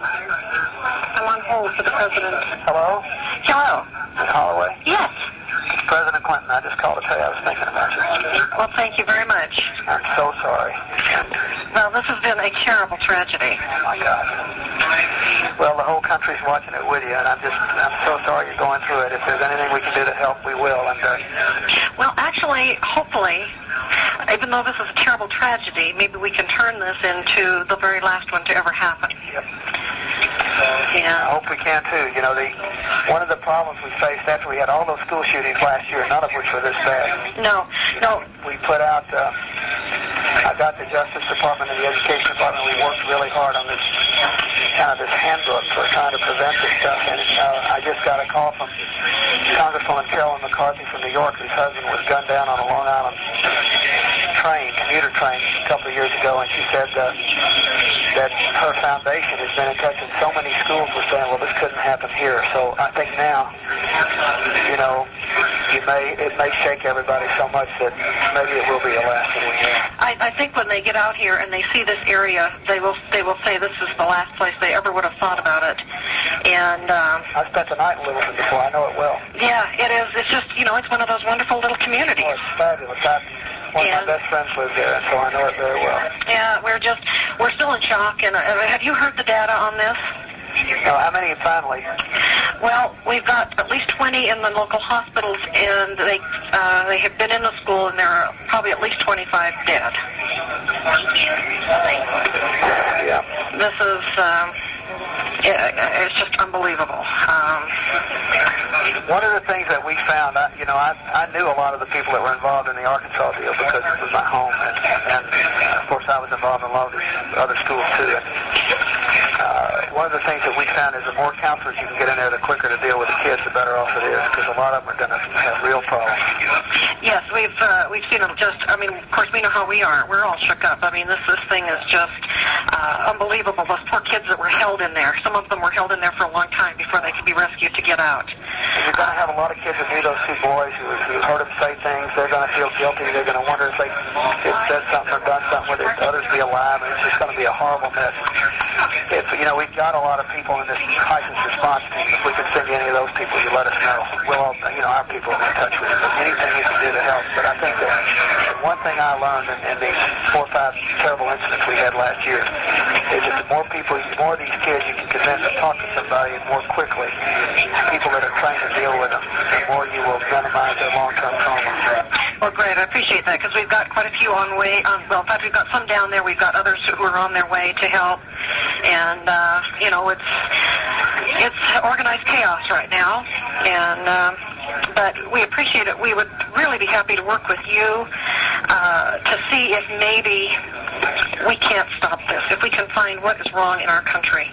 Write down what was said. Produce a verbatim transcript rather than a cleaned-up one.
I'm on hold for the president. Hello? Hello. Miz Holloway? Yes. It's President Clinton. I just called to tell you I was thinking about you. Well, thank you very much. I'm so sorry. Well, this has been a terrible tragedy. Oh, my God. Well, the whole country's watching it with you, and I'm just, I'm so sorry you're going through it. If there's anything we can do to help, we will. And, uh, well, actually, hopefully, even though this is a terrible tragedy, maybe we can turn this into the very last one to ever happen. Yep. Yeah. I hope we can, too. You know, the one of the problems we faced after we had all those school shootings last year, none of which were this bad. No, no. We put out, uh, I got the Justice Department and the Education Department, we worked really hard on this, kind of this handbook for trying to prevent this stuff. And uh, I just got a call from Congresswoman Carolyn McCarthy from New York, whose husband was gunned down on a Long Island train, commuter train, a couple of years ago, and she said uh, that her foundation has been in touch with so many schools were saying, well, this couldn't happen here. So I think now, you know, you may it may shake everybody so much that maybe it will be the last one we have. I, I think when they get out here and they see this area, they will they will say this is the last place they ever would have thought about it. And um, I spent the night in Littleton before. I know it well. Yeah, it is. It's just, you know, it's one of those wonderful little communities. Oh, it's fabulous. I, one and, of my best friends lives there, and so I know it very well. Yeah, we're just we're still in shock. And uh, have you heard the data on this? No, how many finally? Well, we've got at least twenty in the local hospitals, and they uh, they have been in the school, and there are probably at least twenty-five dead. Yeah. This is um, it, it's just unbelievable. Um, One of the things that we found, I, you know, I I knew a lot of the people that were involved in the Arkansas deal because it was my home, and, and of course I was involved in a lot of these other schools too. And, uh, one of the things that we found is the more counselors you can get in there, the quicker to deal with the kids, the better off it is, because a lot of them are going to have real problems. Yes, we've uh, we've seen them just. I mean, of course, we know how we are. We're all shook up. I mean, this this thing is just uh, unbelievable. Those poor kids that were held in there. Some of them were held in there for a long time before they could be rescued to get out. And you're going to have a lot of kids that knew those two boys who, who heard them say things. They're going to feel guilty. They're going to wonder if they if said something or done something with it. Others be alive, and it's just going to be a horrible mess. It's, you know, we've got a lot of people in this crisis response team. If we could send you any of those people, you let us know. We'll all, you know, our people will be in touch with you. Anything you can do to help. But I think that one thing I learned in, in these four or five terrible incidents we had last year is that the more people, the more of these kids you can convince to talk to somebody more quickly, people that are trying to deal with them, the more you will minimize their long-term trauma. Well, great. I appreciate that because we've got quite a few on way. Um, well, in fact, we've got some down there. We've got others who are on their way to help. And, uh, you know, it's it's organized chaos right now. And um, but we appreciate it. We would really be happy to work with you uh, to see if maybe we can't stop this, if we can find what is wrong in our country.